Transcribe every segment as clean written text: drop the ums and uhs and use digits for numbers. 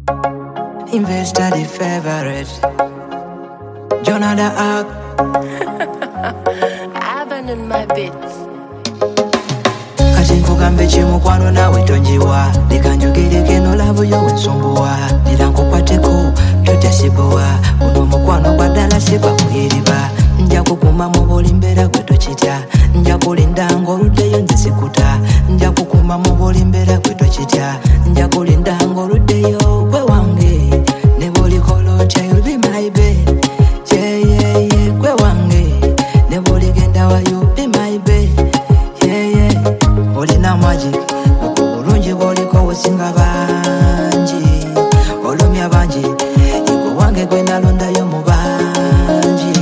Investor the favorite. Jonah the Ark. Abandon my bits. Kati nkugambe kimukwano nawe tonjiwa likanjogireko eno laavu yo wensumbuwa era nkukwateko totesibuwa guno omukwano gwa ddala si gwa kuyiriba nja kukuma mu buli mbeera gwe tokitya nja kulinda ng'oluddeyo nze sikuta nja kukuma mu buli mbeera gwe tokitya nja kulinda ng'oluddeyo gwe wange ne bw'olikola otya you'll be my babe gwe wange ne bw'oligenda wa you'll be my babe olina magic obulungi bw'oliko businga bangi olumya bangi igwe wange gwe nalondayo mu bangi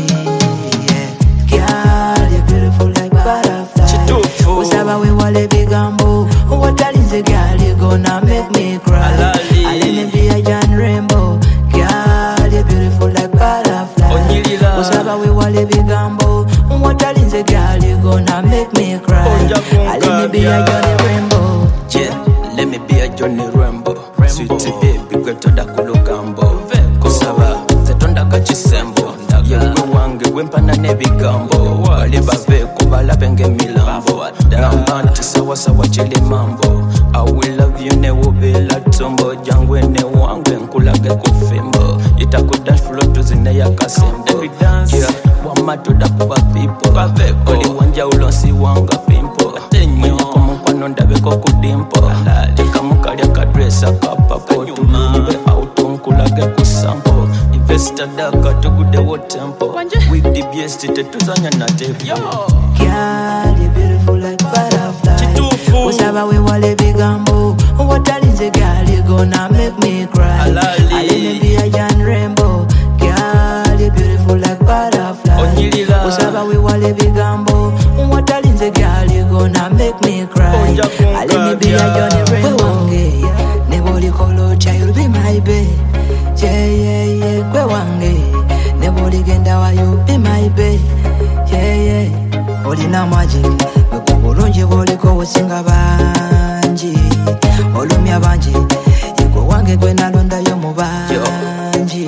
Girl, you're beautiful like butterfly osaba wewala ebigambo watalinze girl you gonna make me cry let me be a John Rainbow Girl, you're beautiful like butterfly osaba wewala ebigambo watalinze girl you gonna make me cry let me be a Johnny Rainbow let me be a Johnny Rainbow sweet baby gwe toda kulugambo kusaba zetonda kachisembo yegwe wange gwempana n'ebigambo bali baveeko balabe ng'emilambo ngamba nti sawasawa kiri mambo I will love you newubila tumbo jangwe ne wange nkulage ku fimbo itakuda flow tuzine yakasembo wamatoda kuba people oli wanjawulo nsiwanga pimpo mwenyeko mukwano ndabeko ku dimpo tekamukalya kadresa kapapo tulumbe auto nkulage ku sampo investor daka tugudewo tempo with the best tetuzanya na tepo Girl, you're beautiful like butterfly osaba wewala ebigambo watalinze girl you gonna make me cry let me be a John Rainbow Girl, you're beautiful like butterfly osaba wewala ebigambo watalinze girl you gonna make me cry let me be a Johnny Rainbow wange ne bw'olikola otya you'll be my babe gwe wange ne bw'oligenda wa you'll be my babe olina magic bwe bulungi bw'oliko businga bangi olumya bangi igwe wange gwe nalondayo mu bangi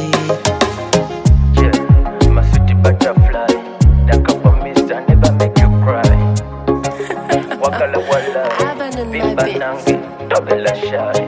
my sweet butterfly dakapa mister never make you cry wakala wala Abandon my bits. bimba nange dobela shy